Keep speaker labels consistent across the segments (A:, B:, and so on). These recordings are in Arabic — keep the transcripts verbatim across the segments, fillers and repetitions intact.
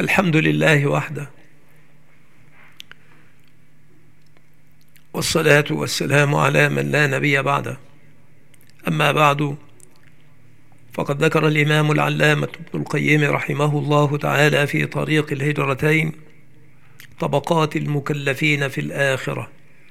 A: الحمد لله وحده، والصلاة والسلام على من لا نبي بعده. أما بعد، فقد ذكر الإمام العلامة ابن القيم رحمه الله تعالى في طريق الهجرتين طبقات المكلفين في الآخرة،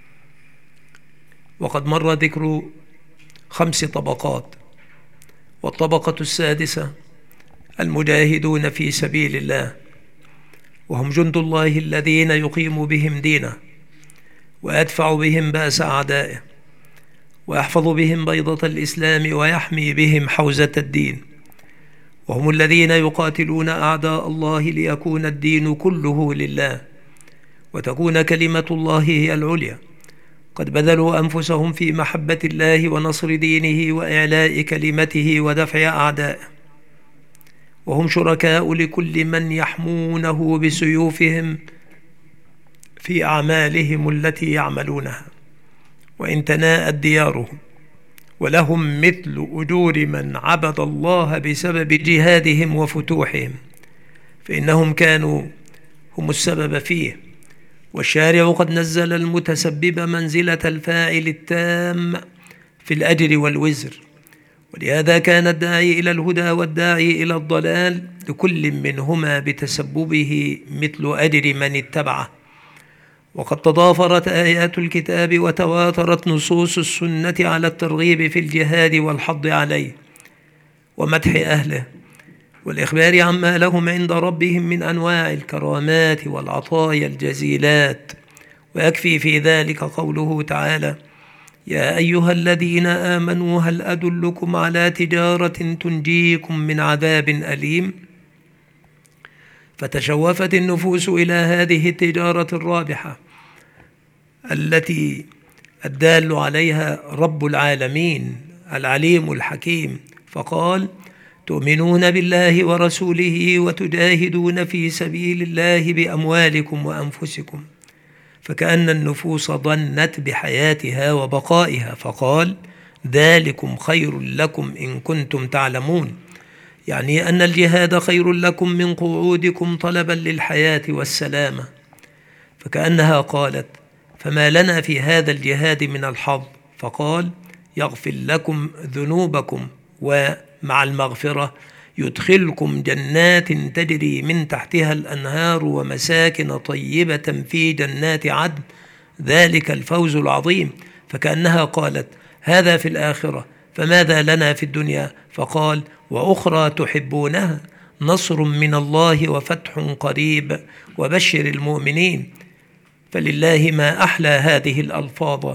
A: وقد مر ذكر خمس طبقات. والطبقة السادسة المجاهدون في سبيل الله، وهم جند الله الذين يقيم بهم دينه ويدفع بهم بأس أعدائه ويحفظ بهم بيضة الإسلام ويحمي بهم حوزة الدين، وهم الذين يقاتلون أعداء الله ليكون الدين كله لله وتكون كلمة الله هي العليا. قد بذلوا أنفسهم في محبة الله ونصر دينه وإعلاء كلمته ودفع أعدائه، وهم شركاء لكل من يحمونه بسيوفهم في أعمالهم التي يعملونها وإن تناءت ديارهم، ولهم مثل أجور من عبد الله بسبب جهادهم وفتوحهم، فإنهم كانوا هم السبب فيه. والشارع قد نزل المتسبب منزلة الفاعل التام في الأجر والوزر، ولهذا كان الداعي إلى الهدى والداعي إلى الضلال لكل منهما بتسببه مثل أجر من اتبعه. وقد تضافرت آيات الكتاب وتواترت نصوص السنة على الترغيب في الجهاد والحض عليه ومدح أهله والإخبار عما لهم عند ربهم من أنواع الكرامات والعطايا الجزيلات. ويكفي في ذلك قوله تعالى: يا أيها الذين آمنوا هل أدلكم على تجارة تنجيكم من عذاب أليم؟ فتشوفت النفوس إلى هذه التجارة الرابحة التي الدال عليها رب العالمين العليم الحكيم، فقال: تؤمنون بالله ورسوله وتجاهدون في سبيل الله بأموالكم وأنفسكم. فكأن النفوس ظنت بحياتها وبقائها، فقال: ذلكم خير لكم إن كنتم تعلمون، يعني أن الجهاد خير لكم من قعودكم طلبا للحياة والسلامة. فكأنها قالت: فما لنا في هذا الجهاد من الحظ؟ فقال: يغفر لكم ذنوبكم ومع المغفرة يدخلكم جنات تجري من تحتها الأنهار ومساكن طيبة في جنات عدن، ذلك الفوز العظيم. فكأنها قالت: هذا في الآخرة، فماذا لنا في الدنيا؟ فقال: وأخرى تحبونها، نصر من الله وفتح قريب وبشر المؤمنين. فلله ما أحلى هذه الألفاظ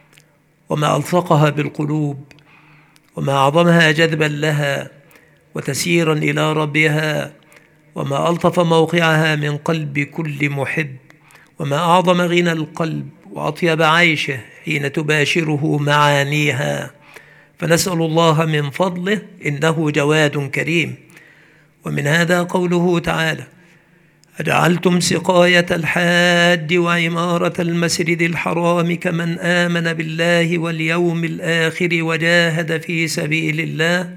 A: وما ألصقها بالقلوب وما أعظمها جذبا لها وتسيرا إلى ربها، وما ألطف موقعها من قلب كل محب، وما أعظم غنى القلب وأطيب عيشه حين تباشره معانيها. فنسأل الله من فضله، إنه جواد كريم. ومن هذا قوله تعالى: أجعلتم سقاية الحاج وعمارة المسجد الحرام كمن آمن بالله واليوم الآخر وجاهد في سبيل الله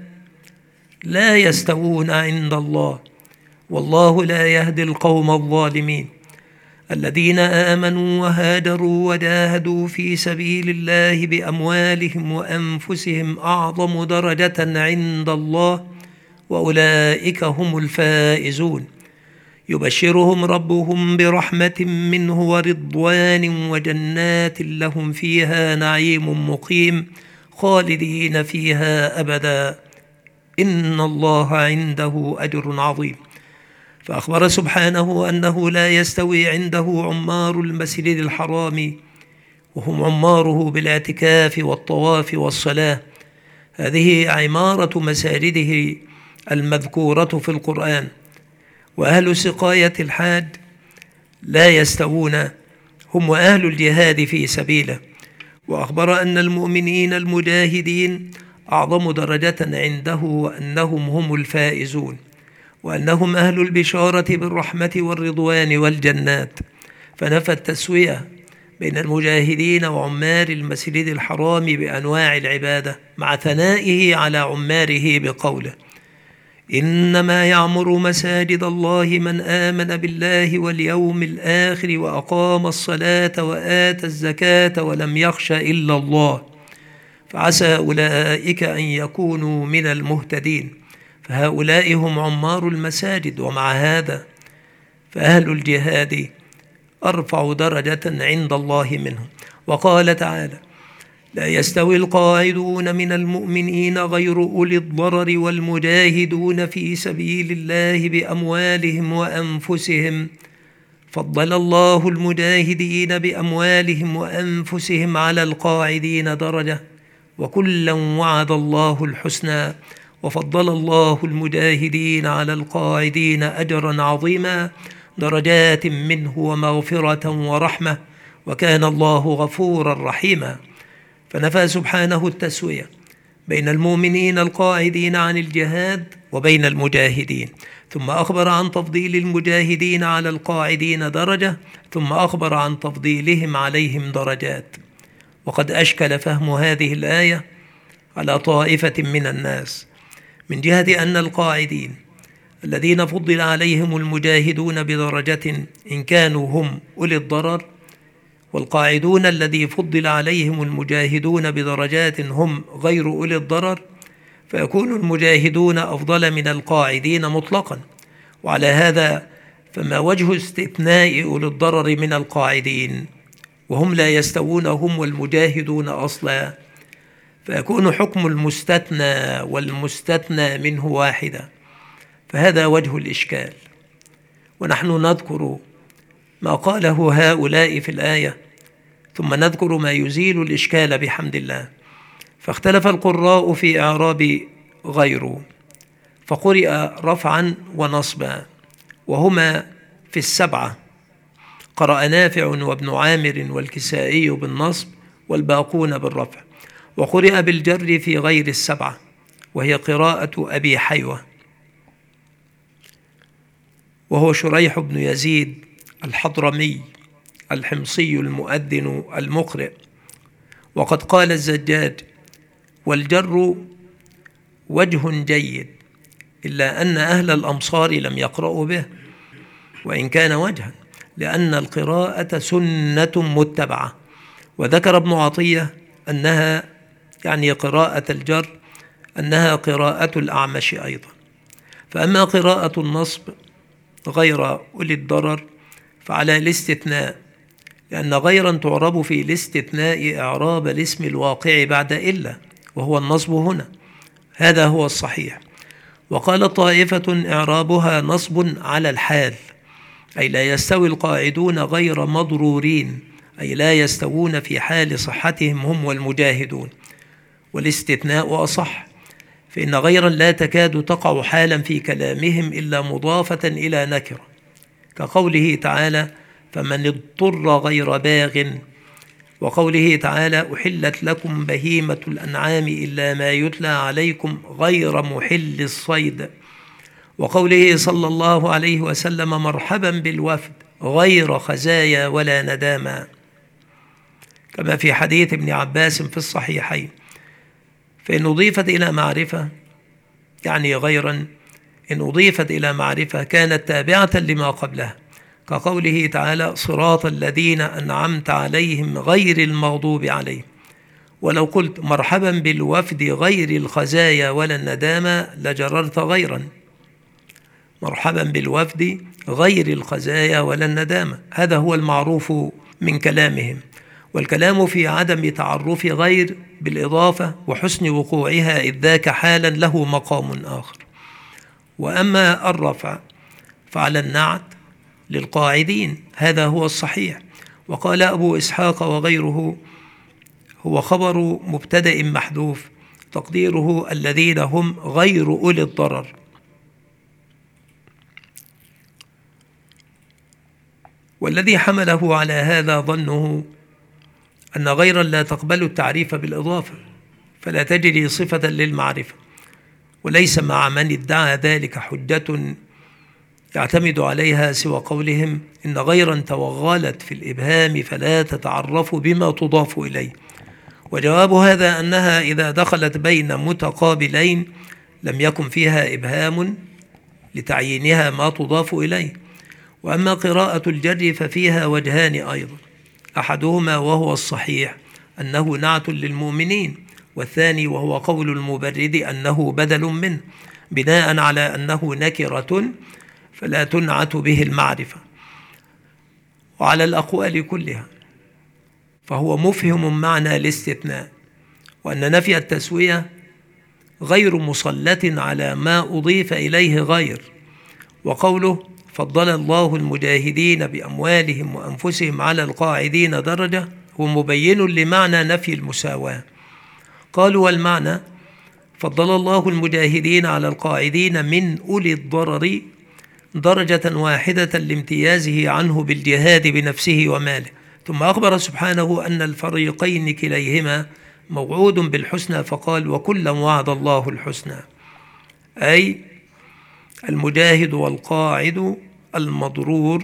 A: لا يستوون عند الله، والله لا يهدي القوم الظالمين. الذين آمنوا وهاجروا وجاهدوا في سبيل الله بأموالهم وأنفسهم أعظم درجة عند الله، وأولئك هم الفائزون. يبشرهم ربهم برحمة منه ورضوان وجنات لهم فيها نعيم مقيم خالدين فيها أبدا، إن الله عنده أجر عظيم. فأخبر سبحانه أنه لا يستوي عنده عمار المسجد الحرام وهم عماره بالاعتكاف والطواف والصلاة، هذه عمارة مساجده المذكورة في القرآن. وأهل سقاية الحاج لا يستوون هم وأهل الجهاد في سبيله. وأخبر أن المؤمنين المجاهدين أعظم درجة عنده وأنهم هم الفائزون، وأنهم أهل البشارة بالرحمة والرضوان والجنات. فنفى التسوية بين المجاهدين وعمار المسجد الحرام بأنواع العبادة، مع ثنائه على عماره بقوله: إنما يعمر مساجد الله من آمن بالله واليوم الآخر وأقام الصلاة وآتى الزكاة ولم يخش إلا الله فعسى أولئك أن يكونوا من المهتدين. فهؤلاء هم عمار المساجد، ومع هذا فأهل الجهاد أرفع درجة عند الله منهم. وقال تعالى: لا يستوي القاعدون من المؤمنين غير أولي الضرر والمجاهدون في سبيل الله بأموالهم وأنفسهم، فضل الله المجاهدين بأموالهم وأنفسهم على القاعدين درجة، وكلا وعد الله الحسنى، وفضل الله المجاهدين على القاعدين أجرا عظيما، درجات منه ومغفرة ورحمة، وكان الله غفورا رحيما. فنفى سبحانه التسوية بين المؤمنين القاعدين عن الجهاد وبين المجاهدين، ثم أخبر عن تفضيل المجاهدين على القاعدين درجة، ثم أخبر عن تفضيلهم عليهم درجات. وقد أشكل فهم هذه الآية على طائفة من الناس، من جهة أن القاعدين الذين فضل عليهم المجاهدون بدرجة إن كانوا هم أولي الضرر، والقاعدون الذي فضل عليهم المجاهدون بدرجات هم غير أولي الضرر، فيكون المجاهدون أفضل من القاعدين مطلقا. وعلى هذا فما وجه استثناء أولي الضرر من القاعدين وهم لا يستوون هم والمجاهدون أصلا؟ فيكون حكم المستثنى والمستثنى منه واحدا، فهذا وجه الإشكال. ونحن نذكر ما قاله هؤلاء في الآية، ثم نذكر ما يزيل الإشكال بحمد الله. فاختلف القراء في إعراب غير، فقرئ رفعا ونصبا، وهما في السبعة، قرأ نافع وابن عامر والكسائي بالنصب والباقون بالرفع، وقرئ بالجر في غير السبعة، وهي قراءة أبي حيوة وهو شريح بن يزيد الحضرمي الحمصي المؤذن المقرئ. وقد قال الزجاج: والجر وجه جيد، إلا أن أهل الأمصار لم يقرأوا به، وإن كان وجها، لأن القراءة سنة متبعة. وذكر ابن عطية أنها يعني قراءة الجر أنها قراءة الأعمش أيضا. فأما قراءة النصب غير أولي الضرر فعلى الاستثناء، لأن غيرا تعرب في الاستثناء إعراب الاسم الواقع بعد إلا، وهو النصب هنا، هذا هو الصحيح. وقال طائفة إعرابها نصب على الحال، أي لا يستوي القاعدون غير مضرورين، أي لا يستوون في حال صحتهم هم والمجاهدون. والاستثناء أصح، فإن غيرا لا تكاد تقع حالا في كلامهم إلا مضافة إلى نكرة، كقوله تعالى: فمن اضطر غير باغ، وقوله تعالى: أحلت لكم بهيمة الأنعام إلا ما يتلى عليكم غير محل الصيد، وقوله صلى الله عليه وسلم: مرحبا بالوفد غير خزايا ولا نداما، كما في حديث ابن عباس في الصحيحين. فإن أضيفت إلى معرفة يعني غيرا، إن أضيفت إلى معرفة كانت تابعة لما قبلها، كقوله تعالى: صراط الذين أنعمت عليهم غير المغضوب عليهم. ولو قلت مرحبا بالوفد غير الخزايا ولا الندامة لجررت غيرا، مرحبا بالوفد غير الخزايا ولا الندامة، هذا هو المعروف من كلامهم. والكلام في عدم تعرف غير بالإضافة وحسن وقوعها، إذ ذاك حالا له مقام آخر. وأما الرفع فعلى النعت للقاعدين، هذا هو الصحيح. وقال أبو إسحاق وغيره: هو خبر مبتدأ محذوف، تقديره الذين هم غير أولي الضرر. والذي حمله على هذا ظنه أن غيرا لا تقبل التعريف بالإضافة، فلا تجري صفة للمعرفة، وليس مع من ادعى ذلك حجة يعتمد عليها سوى قولهم إن غيرا توغلت في الإبهام فلا تتعرف بما تضاف إليه. وجواب هذا أنها إذا دخلت بين متقابلين لم يكن فيها إبهام لتعيينها ما تضاف إليه. وأما قراءة الجر ففيها وجهان أيضا، أحدهما وهو الصحيح أنه نعت للمؤمنين، والثاني وهو قول المبرد أنه بدل منه، بناء على أنه نكرة فلا تنعت به المعرفة. وعلى الأقوال كلها فهو مفهم معنى الاستثناء، وأن نفي التسوية غير مسلط على ما أضيف إليه غير. وقوله فضل الله المجاهدين بأموالهم وأنفسهم على القاعدين درجة هو مبين لمعنى نفي المساواة. قالوا والمعنى فضل الله المجاهدين على القاعدين من أولي الضرر درجة واحدة لامتيازه عنه بالجهاد بنفسه وماله. ثم أخبر سبحانه أن الفريقين كليهما موعود بالحسنى، فقال وكلا وعد الله الحسنى، أي المجاهد والقاعد المضرور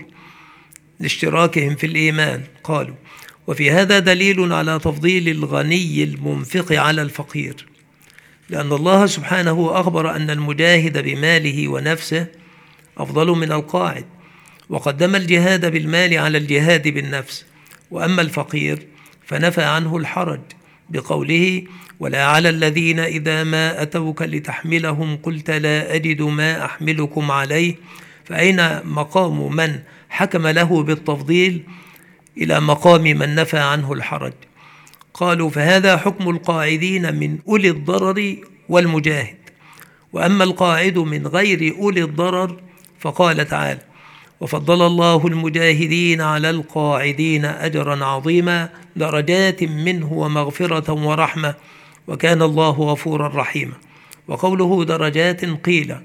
A: لاشتراكهم في الإيمان. قالوا وفي هذا دليل على تفضيل الغني المنفق على الفقير، لأن الله سبحانه أخبر أن المجاهد بماله ونفسه أفضل من القاعد، وقدم الجهاد بالمال على الجهاد بالنفس. وأما الفقير فنفى عنه الحرج بقوله ولا على الذين إذا ما أتوك لتحملهم قلت لا أجد ما أحملكم عليه، فأين مقام من حكم له بالتفضيل إلى مقام من نفى عنه الحرج؟ قالوا فهذا حكم القاعدين من أولي الضرر والمجاهد. وأما القاعد من غير أولي الضرر فقال تعالى وفضل الله المجاهدين على القاعدين أجرا عظيما درجات منه ومغفرة ورحمة وكان الله غفورا رحيما. وقوله درجات قيل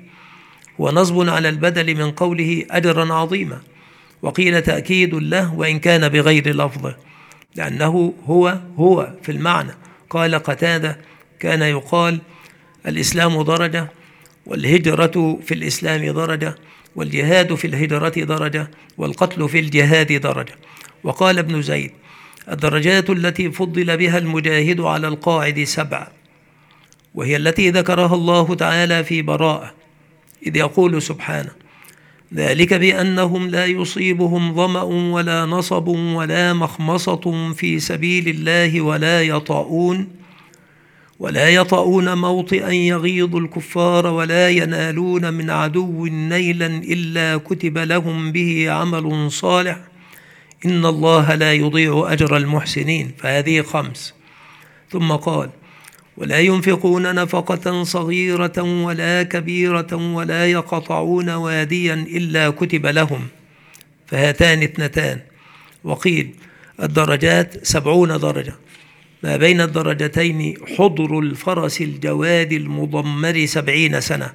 A: ونصب على البدل من قوله أجرا عظيما، وقيل تأكيد له وإن كان بغير لفظه، لأنه هو هو في المعنى. قال قتادة كان يقال الإسلام درجة، والهجرة في الإسلام درجة، والجهاد في الهجرة درجة، والقتل في الجهاد درجة. وقال ابن زيد الدرجات التي فضل بها المجاهد على القاعد سبع، وهي التي ذكرها الله تعالى في براءة إذ يقول سبحانه ذلك بأنهم لا يصيبهم ظمأ ولا نصب ولا مخمصة في سبيل الله ولا يطؤون ولا يطؤون موطئا يغيظ الكفار ولا ينالون من عدو نيلا إلا كتب لهم به عمل صالح إن الله لا يضيع أجر المحسنين. فهذه خمس. ثم قال ولا ينفقون نفقة صغيرة ولا كبيرة ولا يقطعون واديا إلا كتب لهم، فهاتان اثنتان. وقيل الدرجات سبعون درجة، ما بين الدرجتين حضر الفرس الجواد المضمر سبعين سنة،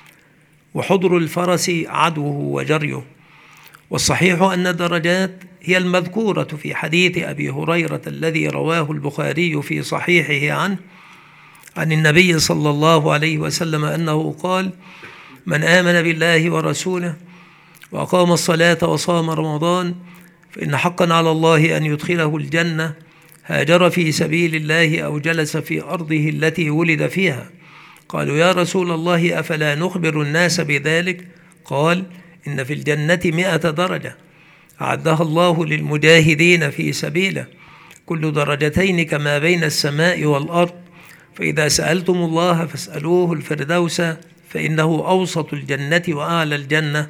A: وحضر الفرس عدوه وجريه. والصحيح أن الدرجات هي المذكورة في حديث أبي هريرة الذي رواه البخاري في صحيحه عنه عن النبي صلى الله عليه وسلم أنه قال من آمن بالله ورسوله وأقام الصلاة وصام رمضان فإن حقا على الله أن يدخله الجنة، هاجر في سبيل الله أو جلس في أرضه التي ولد فيها. قالوا يا رسول الله أفلا نخبر الناس بذلك؟ قال إن في الجنة مئة درجة أعدها الله للمجاهدين في سبيله، كل درجتين كما بين السماء والأرض، فإذا سألتم الله فاسألوه الفردوس فإنه أوسط الجنة وأعلى الجنة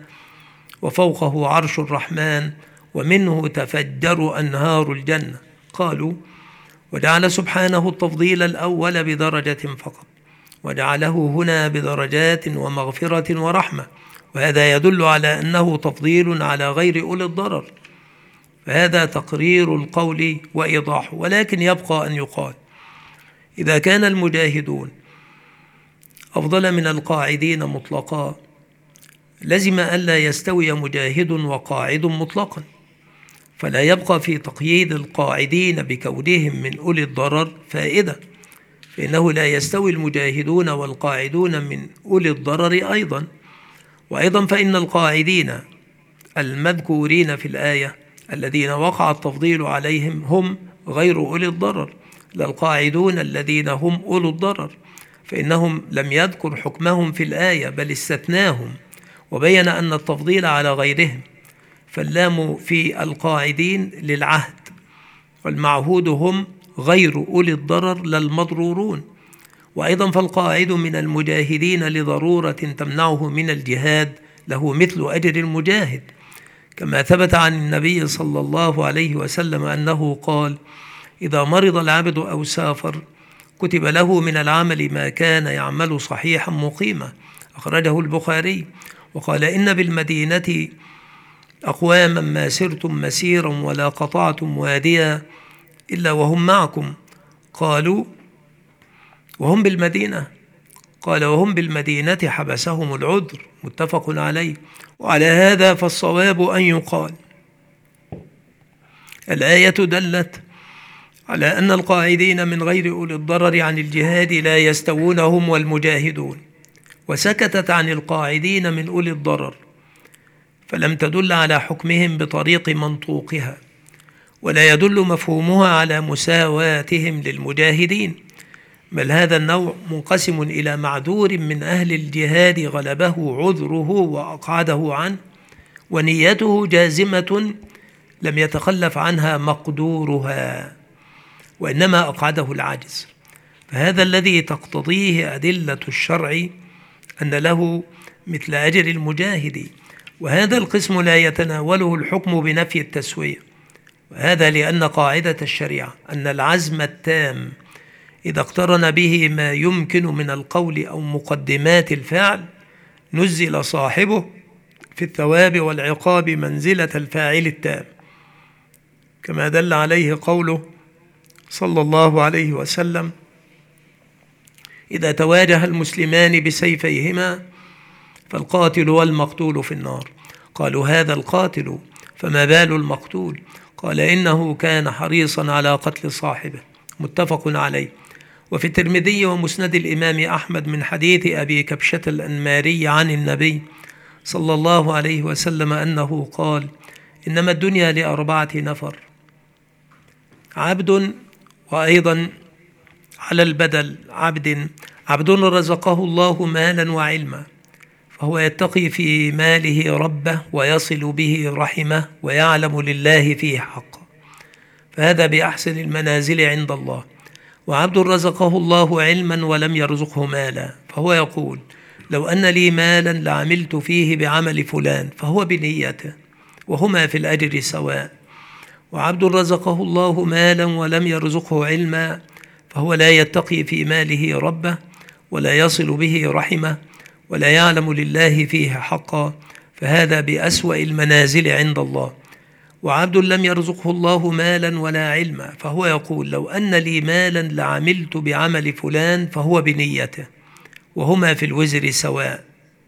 A: وفوقه عرش الرحمن ومنه تفجر أنهار الجنة. قالوا وجعل سبحانه التفضيل الأول بدرجة فقط، وجعله هنا بدرجات ومغفرة ورحمة، وهذا يدل على أنه تفضيل على غير أولي الضرر، فهذا تقرير القول وإيضاحه. ولكن يبقى أن يقال إذا كان المجاهدون أفضل من القاعدين مطلقا لزم ألا يستوي مجاهد وقاعد مطلقا، فلا يبقى في تقييد القاعدين بكونهم من أولي الضرر فائدة، فإنه لا يستوي المجاهدون والقاعدون من أولي الضرر أيضا. وأيضا فإن القاعدين المذكورين في الآية الذين وقع التفضيل عليهم هم غير أولي الضرر، لا القاعدون الذين هم أولو الضرر، فإنهم لم يذكر حكمهم في الآية بل استثناهم وبين أن التفضيل على غيرهم، فاللام في القاعدين للعهد، والمعهود هم غير أولي الضرر لا المضرورون. وأيضا فالقاعد من المجاهدين لضرورة تمنعه من الجهاد له مثل أجر المجاهد، كما ثبت عن النبي صلى الله عليه وسلم أنه قال: إذا مرض العبد أو سافر كتب له من العمل ما كان يعمل صحيحا مقيما، أخرجه البخاري. وقال: إن بالمدينة أقواما ما سرتم مسيرا ولا قطعتم واديا إلا وهم معكم. قالوا: وهم بالمدينة؟ قال: وهم بالمدينة حبسهم العذر، متفق عليه. وعلى هذا فالصواب أن يقال: الآية دلت على أن القاعدين من غير أولي الضرر عن الجهاد لا يستوون هم والمجاهدون، وسكتت عن القاعدين من أولي الضرر، فلم تدل على حكمهم بطريق منطوقها، ولا يدل مفهومها على مساواتهم للمجاهدين، بل هذا النوع منقسم إلى معذور من أهل الجهاد غلبه عذره وأقعده عنه، ونيته جازمة لم يتخلف عنها مقدورها، وإنما أقعده العجز، فهذا الذي تقتضيه أدلة الشرع أن له مثل أجر المجاهد. وهذا القسم لا يتناوله الحكم بنفي التسوية، وهذا لأن قاعدة الشريعة أن العزم التام إذا اقترن به ما يمكن من القول أو مقدمات الفعل نزل صاحبه في الثواب والعقاب منزلة الفاعل التام، كما دل عليه قوله صلى الله عليه وسلم: إذا تواجه المسلمان بسيفيهما فالقاتل والمقتول في النار. قالوا: هذا القاتل، فما بال المقتول؟ قال: إنه كان حريصا على قتل صاحبه، متفق عليه. وفي الترمذي ومسند الإمام أحمد من حديث أبي كبشة الأنماري عن النبي صلى الله عليه وسلم أنه قال: إنما الدنيا لأربعة نفر: عبد، وأيضا على البدل عبد عبد رزقه الله مالا وعلما، فهو يتقي في ماله ربه ويصل به رحمه ويعلم لله فيه حقا، فهذا بأحسن المنازل عند الله. وعبد رزقه الله علما ولم يرزقه مالا، فهو يقول: لو أن لي مالا لعملت فيه بعمل فلان، فهو بنيته، وهما في الأجر سواء. وعبد رزقه الله مالا ولم يرزقه علما، فهو لا يتقي في ماله ربه ولا يصل به رحمه ولا يعلم لله فيه حقا، فهذا بأسوأ المنازل عند الله. وعبد لم يرزقه الله مالا ولا علما، فهو يقول: لو أن لي مالا لعملت بعمل فلان، فهو بنيته، وهما في الوزر سواء.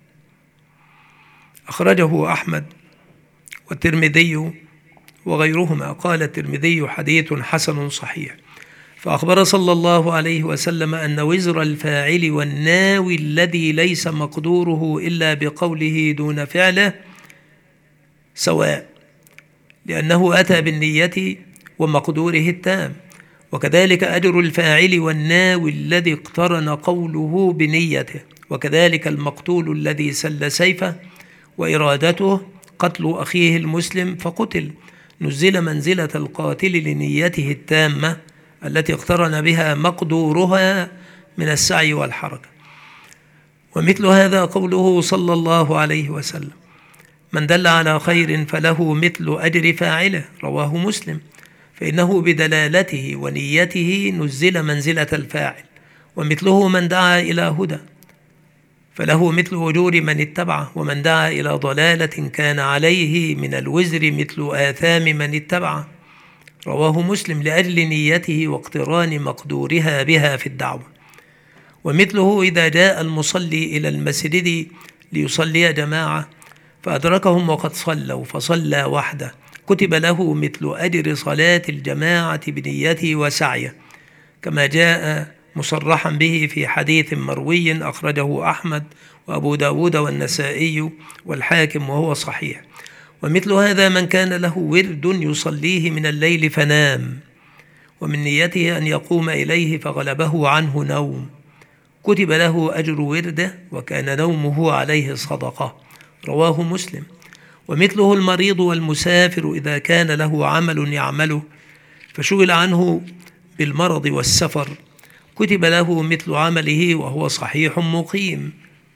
A: أخرجه أحمد والترمذي وغيرهما. قال الترمذي: حديث حسن صحيح. فأخبر صلى الله عليه وسلم أن وزر الفاعل والناوي الذي ليس مقدوره إلا بقوله دون فعله سواء، لأنه أتى بالنية ومقدوره التام. وكذلك أجر الفاعل والناوي الذي اقترن قوله بنيته، وكذلك المقتول الذي سل سيفه وإرادته قتل أخيه المسلم فقتل، نزل منزلة القاتل لنيته التامة التي اقترن بها مقدورها من السعي والحركة. ومثل هذا قوله صلى الله عليه وسلم: من دل على خير فله مثل أجر فاعله، رواه مسلم، فإنه بدلالته ونيته نزل منزلة الفاعل. ومثله من دعا إلى هدى فله مثل أجور من اتبعه، ومن دعا إلى ضلالة كان عليه من الوزر مثل آثام من اتبعه، رواه مسلم، لأجل نيته واقتران مقدورها بها في الدعوة. ومثله إذا جاء المصلي إلى المسجد ليصلي جماعة فأدركهم وقد صلوا فصلى وحده، كتب له مثل أجر صلاة الجماعة بنيته وسعيه، كما جاء مصرحا به في حديث مروي أخرجه أحمد وأبو داود والنسائي والحاكم وهو صحيح. ومثل هذا من كان له ورد يصليه من الليل فنام، ومن نيته أن يقوم إليه فغلبه عنه نوم، كتب له أجر ورده وكان نومه عليه صدقة، رواه مسلم. ومثله المريض والمسافر إذا كان له عمل يعمله فشغل عنه بالمرض والسفر كتب له مثل عمله وهو صحيح مقيم،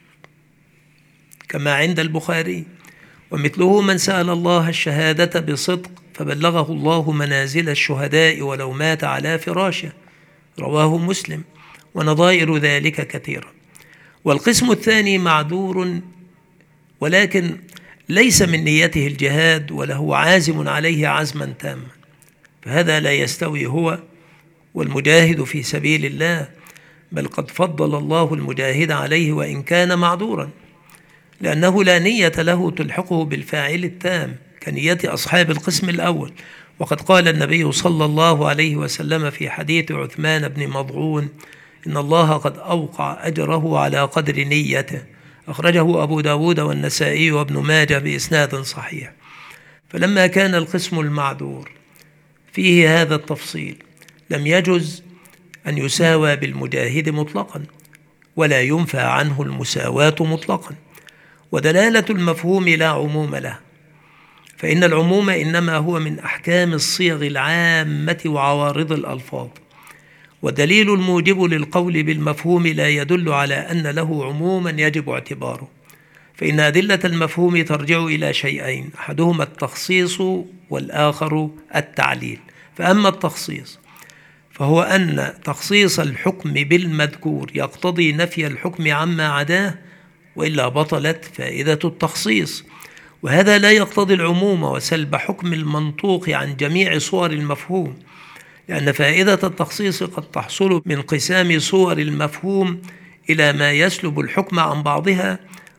A: كما عند البخاري. ومثله من سأل الله الشهادة بصدق فبلغه الله منازل الشهداء ولو مات على فراشه، رواه مسلم. ونظائر ذلك كثيرة. والقسم الثاني معذور ولكن ليس من نيته الجهاد وله عازم عليه عزما تاما، فهذا لا يستوي هو والمجاهد في سبيل الله، بل قد فضل الله المجاهد عليه وإن كان معذورا، لأنه لا نية له تلحقه بالفاعل التام كنية أصحاب القسم الأول. وقد قال النبي صلى الله عليه وسلم في حديث عثمان بن مضعون: إن الله قد أوقع أجره على قدر نيته، أخرجه أبو داود والنسائي وابن ماجه بإسناد صحيح. فلما كان القسم المعذور فيه هذا التفصيل لم يجز أن يساوى بالمجاهد مطلقا، ولا ينفى عنه المساواة مطلقا. ودلالة المفهوم لا عموم له، فإن العموم إنما هو من أحكام الصيغ العامة وعوارض الألفاظ، والدليل الموجب للقول بالمفهوم لا يدل على أن له عموما يجب اعتباره، فإن أدلة المفهوم ترجع إلى شيئين: أحدهما التخصيص والآخر التعليل. فأما التخصيص فهو أن تخصيص الحكم بالمذكور يقتضي نفي الحكم عما عداه، وإلا بطلت فائدة التخصيص، وهذا لا يقتضي العموم وسلب حكم المنطوق عن جميع صور المفهوم، لأن فائدة التخصيص قد تحصل من انقسام صور المفهوم إلى ما يسلب الحكم عن بعضها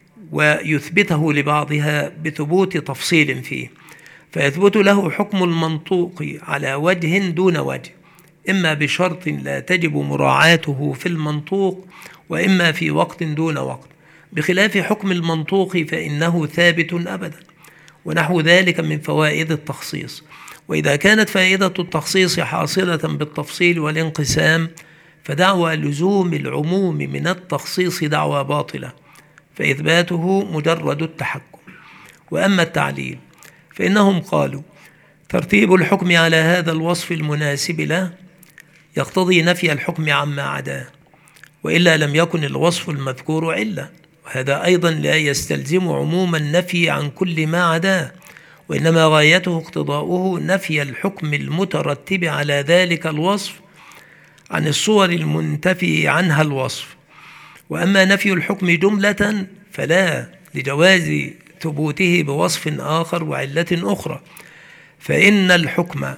A: ويثبته لبعضها بثبوت تفصيل فيه، فيثبت له حكم المنطوق على وجه دون وجه، إما بشرط لا تجب مراعاته في المنطوق، وإما في وقت دون وقت، بخلاف حكم المنطوق فإنه ثابت أبدا. ونحو ذلك من فوائد التخصيص. وإذا كانت فائدة التخصيص حاصلة بالتفصيل والانقسام فدعوى لزوم العموم من التخصيص دعوى باطلة، فإثباته مجرد التحكم. وأما التعليل فإنهم قالوا: ترتيب الحكم على هذا الوصف المناسب له يقتضي نفي الحكم عما عداه، وإلا لم يكن الوصف المذكور علة، وهذا أيضا لا يستلزم عموم النفي عن كل ما عداه، وإنما غايته اقتضاؤه نفي الحكم المترتب على ذلك الوصف عن الصور المنتفي عنها الوصف. وأما نفي الحكم جملة فلا، لجواز ثبوته بوصف آخر وعلة أخرى، فإن الحكم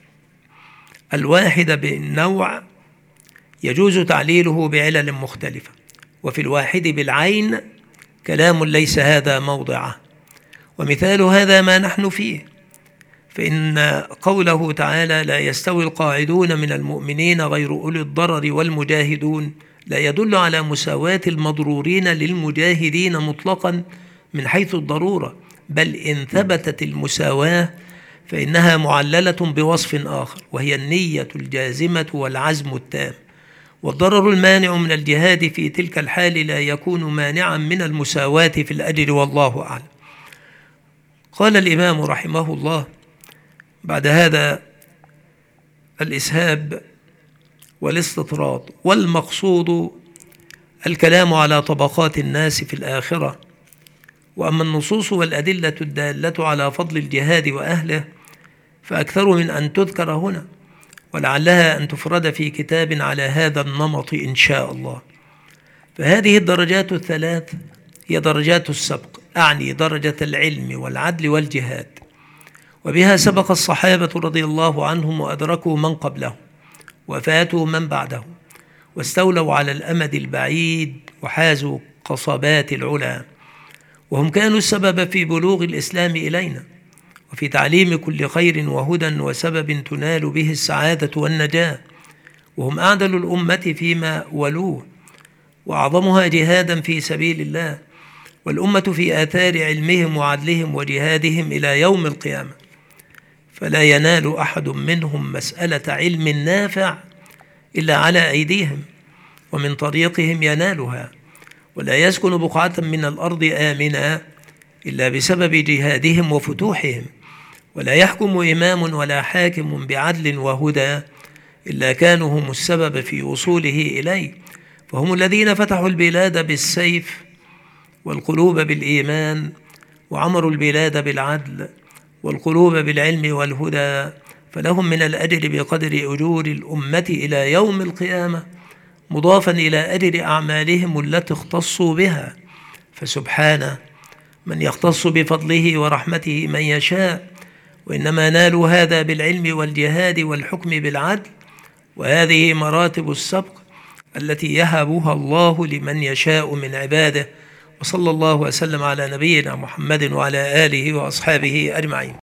A: الواحد بالنوع يجوز تعليله بعلل مختلفة، وفي الواحد بالعين كلام ليس هذا موضعه. ومثال هذا ما نحن فيه، فإن قوله تعالى: لا يستوي القاعدون من المؤمنين غير أولي الضرر والمجاهدون، لا يدل على مساواة المضرورين للمجاهدين مطلقا من حيث الضرورة، بل إن ثبتت المساواة فإنها معللة بوصف آخر، وهي النية الجازمة والعزم التام. والضرر المانع من الجهاد في تلك الحال لا يكون مانعا من المساواة في الأجر، والله أعلم. قال الإمام رحمه الله بعد هذا الإسهاب والاستطراد: والمقصود الكلام على طبقات الناس في الآخرة. وأما النصوص والأدلة الدالة على فضل الجهاد وأهله فأكثر من أن تذكر هنا، ولعلها أن تفرد في كتاب على هذا النمط إن شاء الله. فهذه الدرجات الثلاث هي درجات السبق، أعني درجة العلم والعدل والجهاد، وبها سبق الصحابة رضي الله عنهم وأدركوا من قبلهم وفاتوا من بعدهم، واستولوا على الأمد البعيد وحازوا قصبات العلا، وهم كانوا السبب في بلوغ الإسلام إلينا وفي تعليم كل خير وهدى وسبب تنال به السعادة والنجاة، وهم أعدل الأمة فيما ولوه وأعظمها جهادا في سبيل الله، والأمة في آثار علمهم وعدلهم وجهادهم إلى يوم القيامة، فلا ينال أحد منهم مسألة علم نافع إلا على أيديهم ومن طريقهم ينالها، ولا يسكن بقعة من الأرض آمنا إلا بسبب جهادهم وفتوحهم، ولا يحكم إمام ولا حاكم بعدل وهدى إلا كانوا هم السبب في وصوله إليه، فهم الذين فتحوا البلاد بالسيف والقلوب بالإيمان، وعمروا البلاد بالعدل والقلوب بالعلم والهدى، فلهم من الأجر بقدر أجور الأمة إلى يوم القيامة، مضافا إلى أجر أعمالهم التي اختصوا بها. فسبحانه من يختص بفضله ورحمته من يشاء، وإنما نالوا هذا بالعلم والجهاد والحكم بالعدل، وهذه مراتب السبق التي يهبها الله لمن يشاء من عباده. وصلى الله وسلم على نبينا محمد وعلى آله وأصحابه أجمعين.